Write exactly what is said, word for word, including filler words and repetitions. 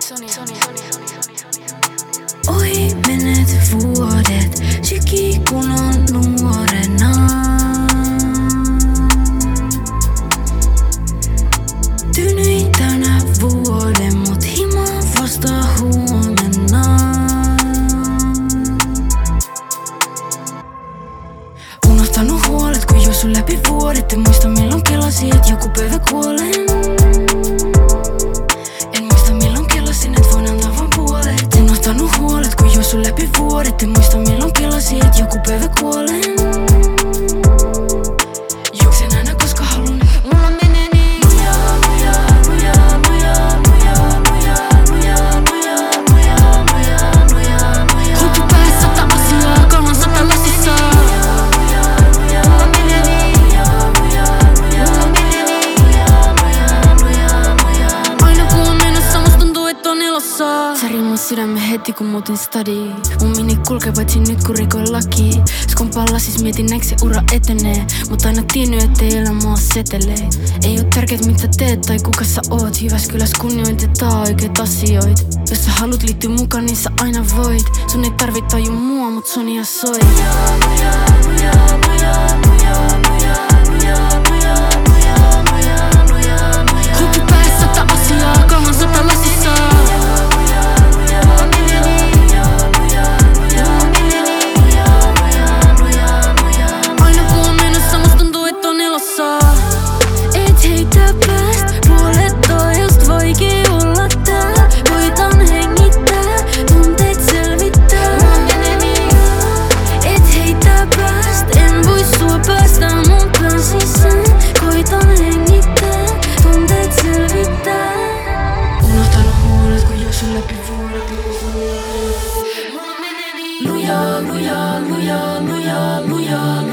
Ohi menet vuodet, syki kun on nuorena. Tynyin tänä vuoden, mut hima vasta huomenna. Unohtanut huolet, kun juossu läpi vuodet. En muista milloin kelasin, et joku päivä kuolen. En muista milloin kelasin, et voin antaa vaan puolet. Unohtanut huolet, kun juossu läpi vuodet. En muista milloin kelasin, et joku päivä kuolen. Juoksen aina koska halun. Mulla menee niin lujaa, lujaa, lujaa, lujaa, lujaa, lujaa, lujaa, lujaa, lujaa, lujaa, lujaa, lujaa. Houtu päässä sata asiaa, kauan sata lasissa. Mulla menee niin lujaa, lujaa, lujaa, lujaa, lujaa, lujaa, lujaa. Aina kun on menossa, musta tuntuu et on elossa. Sä rimmas sydämen heti kun muutin stadiin. Mun mini kulkee paitsi nyt kun rikoin laki. Skompalla siis mietin näinkö se ura etenee. Mut aina tiennyt ettei elämä oo setelee. Ei oo tärkeet mitä teet tai kuka sä oot. Jyväskyläs kunnioitetaan oikeet asioit. Jos sä haluut liittyä mukaan niin sä aina voit. Sun ei tarvit taju mua mut Sonia soi. Lujaa, lujaa, lujaa, lujaa, lujaa, lujaa, lujaa, lujaa, lujaa, lujaa, lujaa, lujaa. Houtu päässä sata asiaa, kauan sata lasissa. Aina kun on menossa, musta tuntuu et on elossa. Et heitä pääst, puolet ajasta vaikee olla täällä. Koitan hengittää, tunteet selvittää. Mulla menee niin. Et heitä pääst, en voi sua päästä mun pään sisään. Koitan hengittää, tunteet selvittää. Unohtanut huolet, kun juossu läpi vuodet. Mulla menee niin lujaa, lujaa, lujaa, lujaa, lujaa.